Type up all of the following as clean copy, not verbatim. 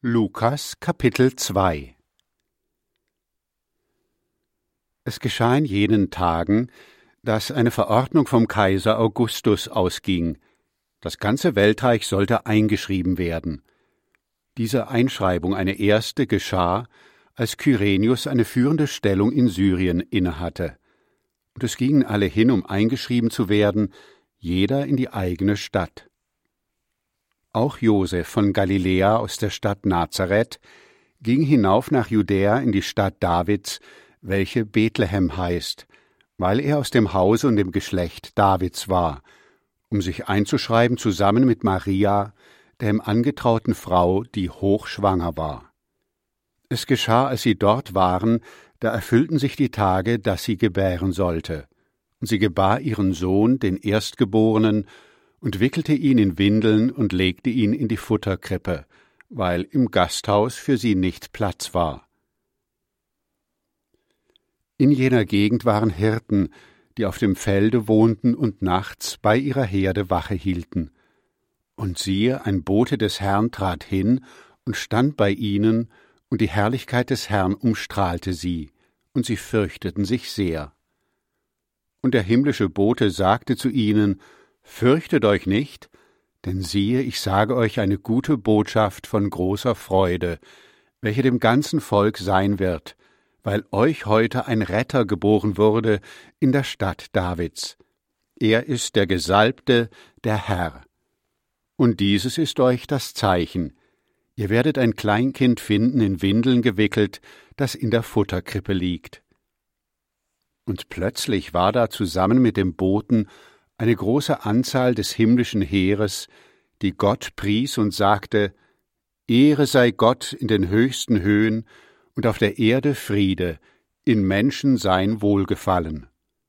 Lukas Kapitel 2 Es geschah in jenen Tagen, dass eine Verordnung vom Kaiser Augustus ausging. Das ganze Weltreich sollte eingeschrieben werden. Diese Einschreibung, eine erste, geschah, als Kyrenius eine führende Stellung in Syrien innehatte. Und es gingen alle hin, um eingeschrieben zu werden, jeder in die eigene Stadt. Auch Josef von Galiläa aus der Stadt Nazareth ging hinauf nach Judäa in die Stadt Davids, welche Bethlehem heißt, weil er aus dem Hause und dem Geschlecht Davids war, um sich einzuschreiben zusammen mit Maria, der ihm angetrauten Frau, die hochschwanger war. Es geschah, als sie dort waren, da erfüllten sich die Tage, dass sie gebären sollte. Und sie gebar ihren Sohn, den Erstgeborenen, und wickelte ihn in Windeln und legte ihn in die Futterkrippe, weil im Gasthaus für sie nicht Platz war. In jener Gegend waren Hirten, die auf dem Felde wohnten und nachts bei ihrer Herde Wache hielten. Und siehe, ein Bote des Herrn trat hin und stand bei ihnen, und die Herrlichkeit des Herrn umstrahlte sie, und sie fürchteten sich sehr. Und der himmlische Bote sagte zu ihnen: Fürchtet euch nicht, denn siehe, ich sage euch eine gute Botschaft von großer Freude, welche dem ganzen Volk sein wird, weil euch heute ein Retter geboren wurde in der Stadt Davids. Er ist der Gesalbte, der Herr. Und dieses ist euch das Zeichen: Ihr werdet ein Kleinkind finden, in Windeln gewickelt, das in der Futterkrippe liegt. Und plötzlich war da zusammen mit dem Boten eine große Anzahl des himmlischen Heeres, die Gott pries und sagte: Ehre sei Gott in den höchsten Höhen und auf der Erde Friede, in Menschen sein Wohlgefallen.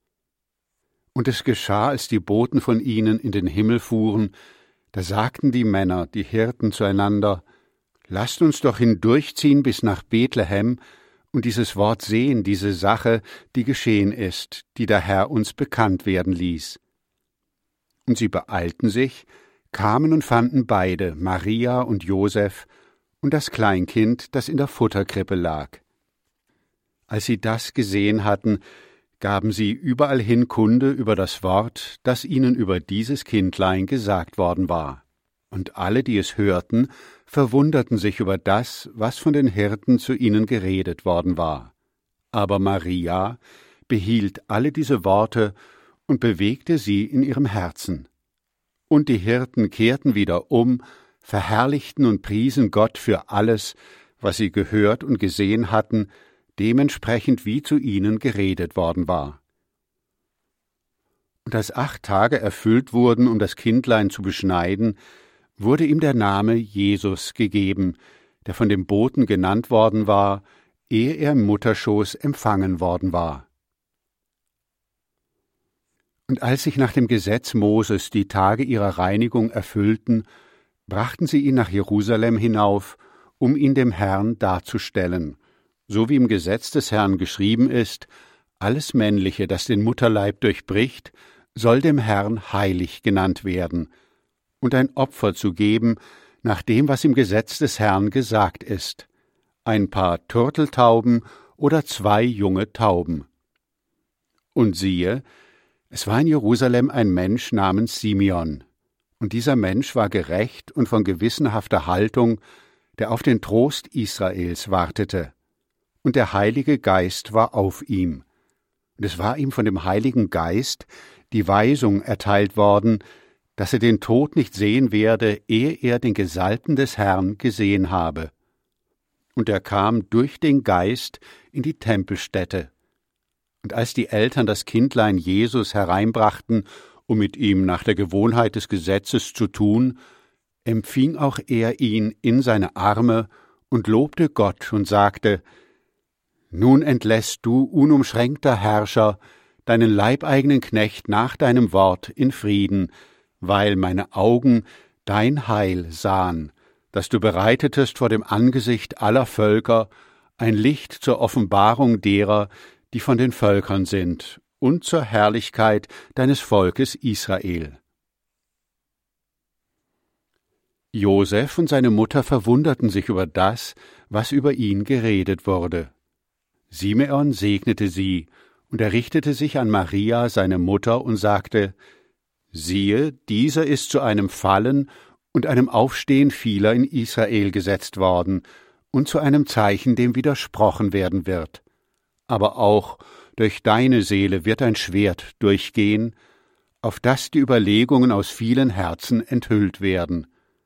Und es geschah, als die Boten von ihnen in den Himmel fuhren, da sagten die Männer, die Hirten, zueinander: Lasst uns doch hindurchziehen bis nach Bethlehem und dieses Wort sehen, diese Sache, die geschehen ist, die der Herr uns bekannt werden ließ. Und sie beeilten sich, kamen und fanden beide, Maria und Josef, und das Kleinkind, das in der Futterkrippe lag. Als sie das gesehen hatten, gaben sie überall hin Kunde über das Wort, das ihnen über dieses Kindlein gesagt worden war. Und alle, die es hörten, verwunderten sich über das, was von den Hirten zu ihnen geredet worden war. Aber Maria behielt alle diese Worte und bewegte sie in ihrem Herzen. Und die Hirten kehrten wieder um, verherrlichten und priesen Gott für alles, was sie gehört und gesehen hatten, dementsprechend wie zu ihnen geredet worden war. Und als 8 Tage erfüllt wurden, um das Kindlein zu beschneiden, wurde ihm der Name Jesus gegeben, der von dem Boten genannt worden war, ehe er im Mutterschoß empfangen worden war. Und als sich nach dem Gesetz Moses die Tage ihrer Reinigung erfüllten, brachten sie ihn nach Jerusalem hinauf, um ihn dem Herrn darzustellen, so wie im Gesetz des Herrn geschrieben ist: Alles Männliche, das den Mutterleib durchbricht, soll dem Herrn heilig genannt werden, und ein Opfer zu geben, nach dem, was im Gesetz des Herrn gesagt ist: ein Paar Turteltauben oder 2 junge Tauben. Und siehe, es war in Jerusalem ein Mensch namens Simeon, und dieser Mensch war gerecht und von gewissenhafter Haltung, der auf den Trost Israels wartete. Und der Heilige Geist war auf ihm. Und es war ihm von dem Heiligen Geist die Weisung erteilt worden, dass er den Tod nicht sehen werde, ehe er den Gesalbten des Herrn gesehen habe. Und er kam durch den Geist in die Tempelstätte. Und als die Eltern das Kindlein Jesus hereinbrachten, um mit ihm nach der Gewohnheit des Gesetzes zu tun, empfing auch er ihn in seine Arme und lobte Gott und sagte: Nun entlässt du, unumschränkter Herrscher, deinen leibeigenen Knecht nach deinem Wort in Frieden, weil meine Augen dein Heil sahen, das du bereitetest vor dem Angesicht aller Völker, ein Licht zur Offenbarung derer, die von den Völkern sind, und zur Herrlichkeit deines Volkes Israel. Josef und seine Mutter verwunderten sich über das, was über ihn geredet wurde. Simeon segnete sie, und er richtete sich an Maria, seine Mutter, und sagte: Siehe, dieser ist zu einem Fallen und einem Aufstehen vieler in Israel gesetzt worden und zu einem Zeichen, dem widersprochen werden wird. Aber auch durch deine Seele wird ein Schwert durchgehen, auf das die Überlegungen aus vielen Herzen enthüllt werden.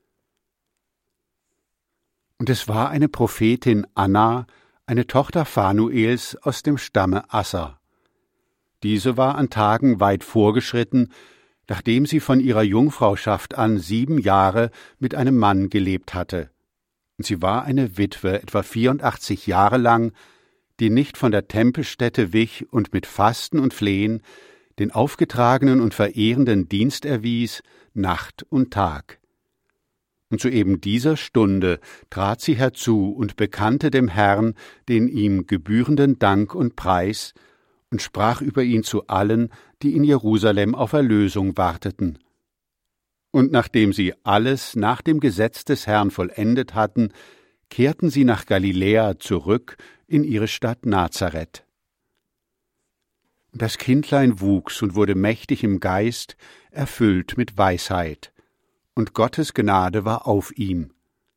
Und es war eine Prophetin Anna, eine Tochter Phanuels aus dem Stamme Asser. Diese war an Tagen weit vorgeschritten, nachdem sie von ihrer Jungfrauschaft an 7 Jahre mit einem Mann gelebt hatte. Und sie war eine Witwe, etwa 84 Jahre lang, die nicht von der Tempelstätte wich und mit Fasten und Flehen den aufgetragenen und verehrenden Dienst erwies, Nacht und Tag. Und zu eben dieser Stunde trat sie herzu und bekannte dem Herrn den ihm gebührenden Dank und Preis und sprach über ihn zu allen, die in Jerusalem auf Erlösung warteten. Und nachdem sie alles nach dem Gesetz des Herrn vollendet hatten, kehrten sie nach Galiläa zurück in ihre Stadt Nazareth. Und das Kindlein wuchs und wurde mächtig im Geist, erfüllt mit Weisheit, und Gottes Gnade war auf ihm.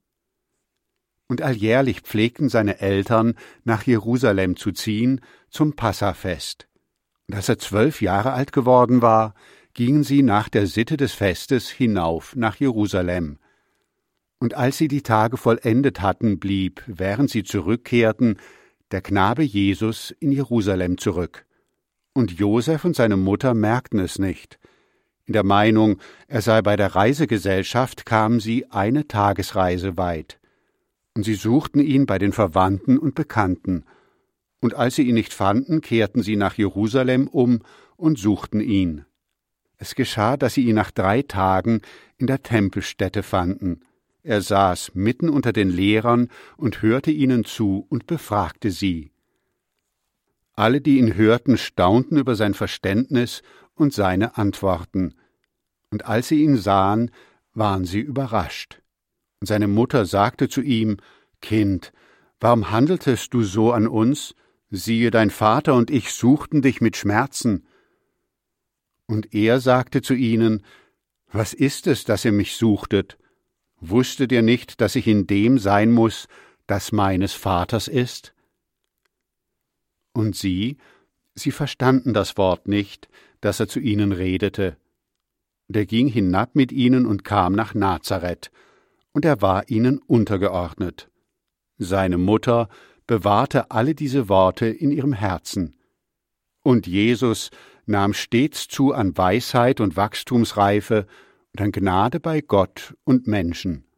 Und alljährlich pflegten seine Eltern, nach Jerusalem zu ziehen, zum Passafest. Und als er 12 Jahre alt geworden war, gingen sie nach der Sitte des Festes hinauf nach Jerusalem. Und als sie die Tage vollendet hatten, blieb, während sie zurückkehrten, der Knabe Jesus in Jerusalem zurück. Und Josef und seine Mutter merkten es nicht. In der Meinung, er sei bei der Reisegesellschaft, kamen sie eine Tagesreise weit. Und sie suchten ihn bei den Verwandten und Bekannten. Und als sie ihn nicht fanden, kehrten sie nach Jerusalem um und suchten ihn. Es geschah, dass sie ihn nach 3 Tagen in der Tempelstätte fanden. Er saß mitten unter den Lehrern und hörte ihnen zu und befragte sie. Alle, die ihn hörten, staunten über sein Verständnis und seine Antworten. Und als sie ihn sahen, waren sie überrascht. Und seine Mutter sagte zu ihm: Kind, warum handeltest du so an uns? Siehe, dein Vater und ich suchten dich mit Schmerzen. Und er sagte zu ihnen: Was ist es, dass ihr mich suchtet? Wusstet ihr nicht, dass ich in dem sein muß, das meines Vaters ist? Und sie verstanden das Wort nicht, das er zu ihnen redete. Und er ging hinab mit ihnen und kam nach Nazareth, und er war ihnen untergeordnet. Seine Mutter bewahrte alle diese Worte in ihrem Herzen. Und Jesus nahm stets zu an Weisheit und Wachstumsreife und an Gnade bei Gott und Menschen.